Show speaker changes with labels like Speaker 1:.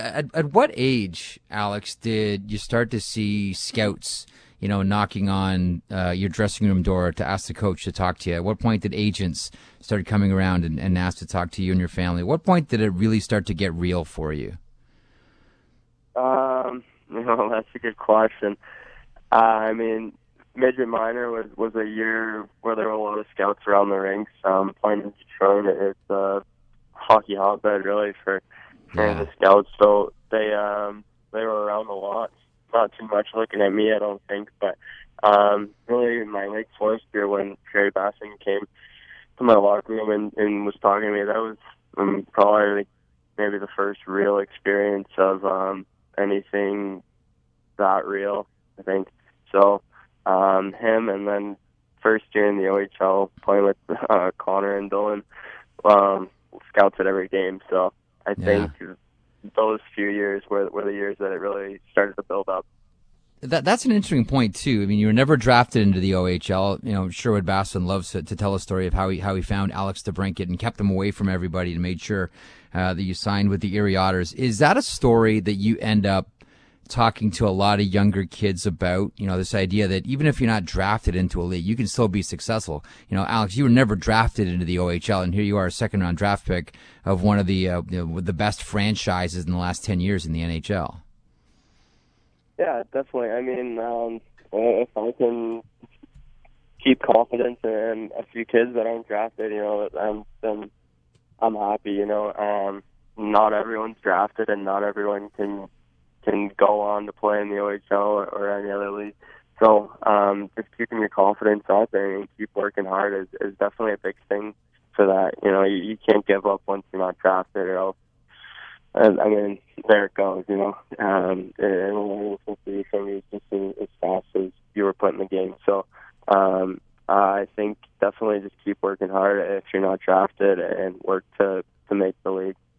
Speaker 1: At what age, Alex, did you start to see scouts, knocking on your dressing room door to ask the coach to talk to you? At what point did agents start coming around and ask to talk to you and your family? At what point did it really start to get real for you?
Speaker 2: That's a good question. I mean, midget minor was a year where there were a lot of scouts around the rinks. Playing in Detroit, it's a hockey hotbed really for the scouts. So they were around a lot. Not too much looking at me, I don't think, but really in my Lake Forest year when Terry Bassing came to my locker room and was talking to me, that was probably maybe the first real experience of anything that real, I think. So him, and then first year in the OHL playing with Connor and Dylan, scouts at every game. So I think those few years were the years that it really started to build up.
Speaker 1: That's an interesting point too. I mean, you were never drafted into the OHL. Sherwood Basson loves to tell a story of how he found Alex DeBrincat and kept him away from everybody and made sure that you signed with the Erie Otters. Is that a story that you end up talking to a lot of younger kids about? This idea that even if you're not drafted into a league, you can still be successful. Alex, you were never drafted into the OHL, and here you are, a second-round draft pick of one of the the best franchises in the last 10 years in the NHL.
Speaker 2: Yeah, definitely. I mean, if I can keep confidence in a few kids that aren't drafted, then I'm happy. Not everyone's drafted, and not everyone can go on to play in the OHL or any other league. So just keeping your confidence out there and keep working hard is definitely a big thing for that. You can't give up once you're not drafted, or else. I mean, there it goes, it will be from you just as fast as you were put in the game. So I think definitely just keep working hard if you're not drafted and work to make the league.